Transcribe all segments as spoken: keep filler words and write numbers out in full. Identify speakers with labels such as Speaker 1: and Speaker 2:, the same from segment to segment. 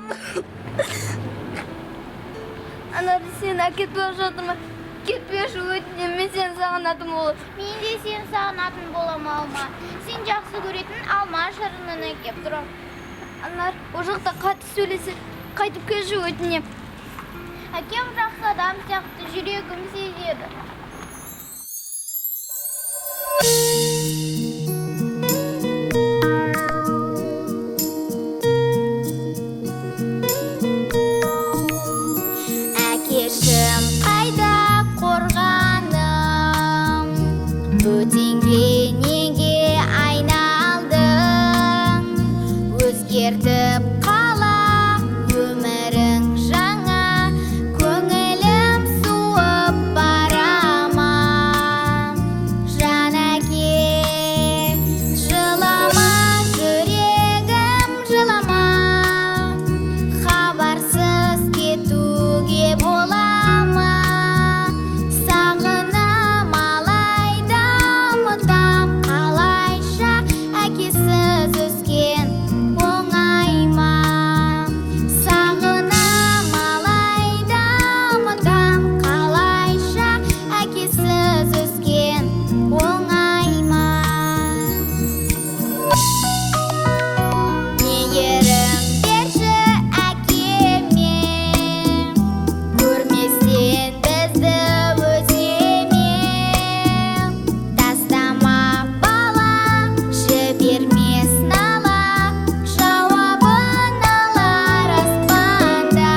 Speaker 1: Anar sen ketip жатырма? Ketпеш өтінем, мен сен сағынатын болып.
Speaker 2: Мен де сен сағынатын болам алма. Сен жақсы көретін алма шарынан әкеп тұрам.
Speaker 1: Анар, о жақта қатты сөйлесе, қайтып келші өтінем.
Speaker 2: Әкем жақсы адам сияқты жүрегім сезеді. Әкешім қайда қорғаным, бөтенге неге айналдың, өзгертіп қала өмірің жаңа, көңілім суып барама. Жан әке, жылама, жүрегім жылама, хабарсыз кетуге болама. Сағынам алайда ұмытам қалайша, әкесіз өскен оңай ма? Сағынам алайда ұмытам қалайша, әкесіз өскен оңай ма? Мейірім берші әкеме, көрместен бізді өземе. Тастама бала, жіберме сынала, жауабын алар аспанда.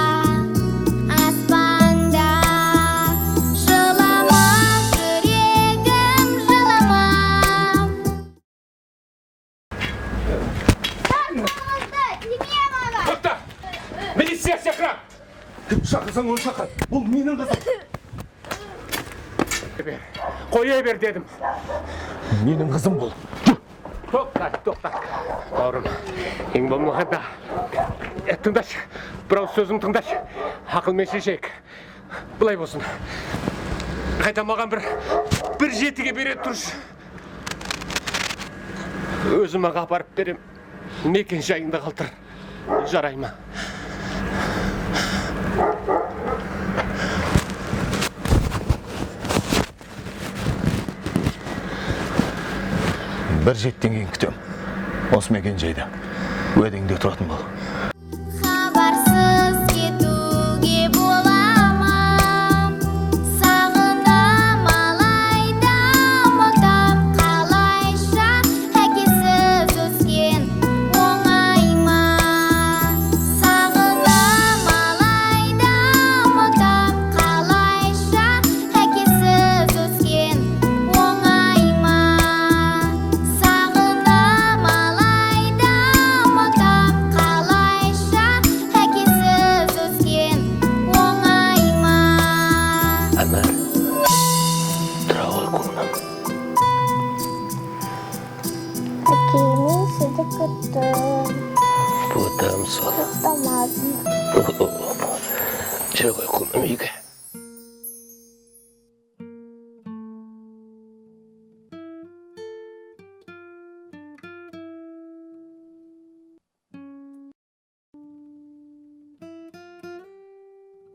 Speaker 2: Аспанда жылама, жүрегім жылама.
Speaker 3: Тоқта! Милиция шақырам! Шақырсаң оны шақыр. Бұл менің қызым. Қоя бер дедім. Менің қызым бұл. Тоқта, тоқта. Бауырым, ең болмағанда. Тыңдашы, бірау сөзім тыңдашы. Ақылмен шешейік. Бұлай болсын. Қайта маған бір бір жетіге береді тұршы. Өзім аға апарып берем. Мекен жайында қалтыр. Жарай ма?
Speaker 4: Бір жеттен кейін күтем. Осы мекен жайда. Өдеңде тұратын бол.
Speaker 2: Хабарсыз кетуге болама. Сағынам алайда ұмытам қалайша, әкесіз өскен оңай ма? Сағынам алайда ұмытам қалайша, әкесіз өскен оңай ма? Сағынам алайда ұмытам қалайша, әкесіз өскен оңай ма?
Speaker 4: Анар, тұра ғой қолынан.
Speaker 2: Әкемен сізді күттім.
Speaker 4: Бұтам сол.
Speaker 2: Құттамадым.
Speaker 4: Жүре ғой қолынан үйге.